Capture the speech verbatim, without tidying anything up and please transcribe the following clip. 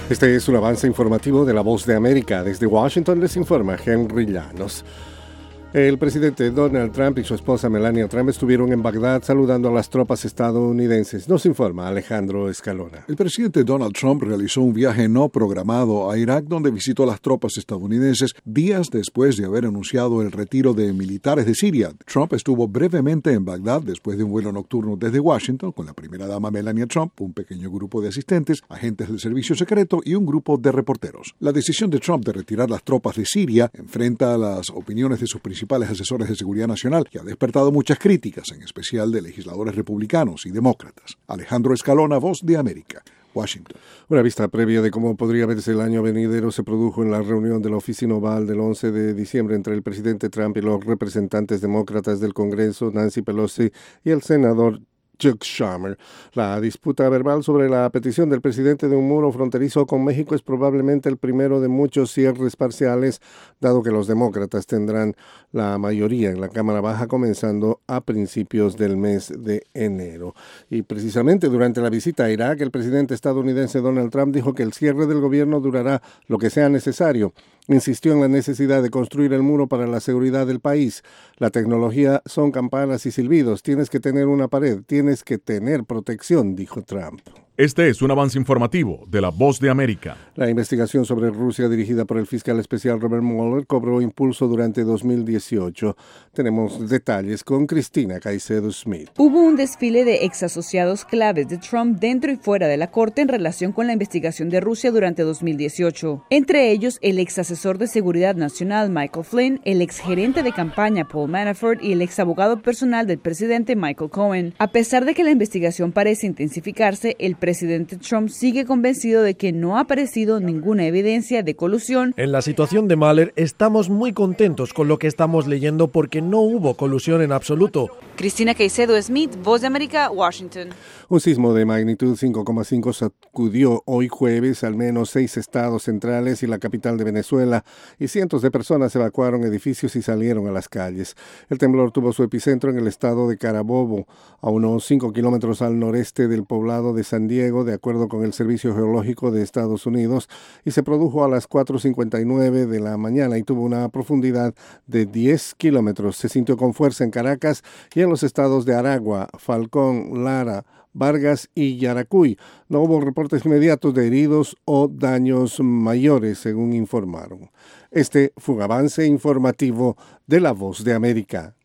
Este es un avance informativo de La Voz de América. Desde Washington les informa Henry Llanos. El presidente Donald Trump y su esposa Melania Trump estuvieron en Bagdad saludando a las tropas estadounidenses. Nos informa Alejandro Escalona. El presidente Donald Trump realizó un viaje no programado a Irak, donde visitó a las tropas estadounidenses días después de haber anunciado el retiro de militares de Siria. Trump estuvo brevemente en Bagdad después de un vuelo nocturno desde Washington con la primera dama Melania Trump, un pequeño grupo de asistentes, agentes del servicio secreto y un grupo de reporteros. La decisión de Trump de retirar las tropas de Siria enfrenta las opiniones de sus principales principales asesores de seguridad nacional, que ha despertado muchas críticas, en especial de legisladores republicanos y demócratas. Alejandro Escalona, Voz de América, Washington. Una vista previa de cómo podría verse el año venidero se produjo en la reunión de la Oficina Oval del once de diciembre entre el presidente Trump y los representantes demócratas del Congreso, Nancy Pelosi, y el senador Chuck Schumer. La disputa verbal sobre la petición del presidente de un muro fronterizo con México es probablemente el primero de muchos cierres parciales, dado que los demócratas tendrán la mayoría en la Cámara Baja comenzando a principios del mes de enero. Y precisamente durante la visita a Irak, el presidente estadounidense Donald Trump dijo que el cierre del gobierno durará lo que sea necesario. Insistió en la necesidad de construir el muro para la seguridad del país. La tecnología son campanas y silbidos. Tienes que tener una pared, tienes que tener protección, dijo Trump. Este es un avance informativo de La Voz de América. La investigación sobre Rusia dirigida por el fiscal especial Robert Mueller cobró impulso durante dos mil dieciocho. Tenemos detalles con Cristina Caicedo Smith. Hubo un desfile de ex asociados claves de Trump dentro y fuera de la corte en relación con la investigación de Rusia durante dos mil dieciocho. Entre ellos, el ex asesor de seguridad nacional Michael Flynn, el ex gerente de campaña Paul Manafort y el ex abogado personal del presidente Michael Cohen. A pesar de que la investigación parece intensificarse, el presidente presidente Trump sigue convencido de que no ha aparecido ninguna evidencia de colusión. En la situación de Mueller estamos muy contentos con lo que estamos leyendo porque no hubo colusión en absoluto. Cristina Caicedo Smith, Voz de América, Washington. Un sismo de magnitud cinco coma cinco sacudió hoy jueves al menos seis estados centrales y la capital de Venezuela, y cientos de personas evacuaron edificios y salieron a las calles. El temblor tuvo su epicentro en el estado de Carabobo, a unos cinco kilómetros al noreste del poblado de San Diego, de acuerdo con el Servicio Geológico de Estados Unidos, y se produjo a las cuatro cincuenta y nueve de la mañana y tuvo una profundidad de diez kilómetros. Se sintió con fuerza en Caracas y en los estados de Aragua, Falcón, Lara, Vargas y Yaracuy. No hubo reportes inmediatos de heridos o daños mayores, según informaron. Este fue un avance informativo de La Voz de América.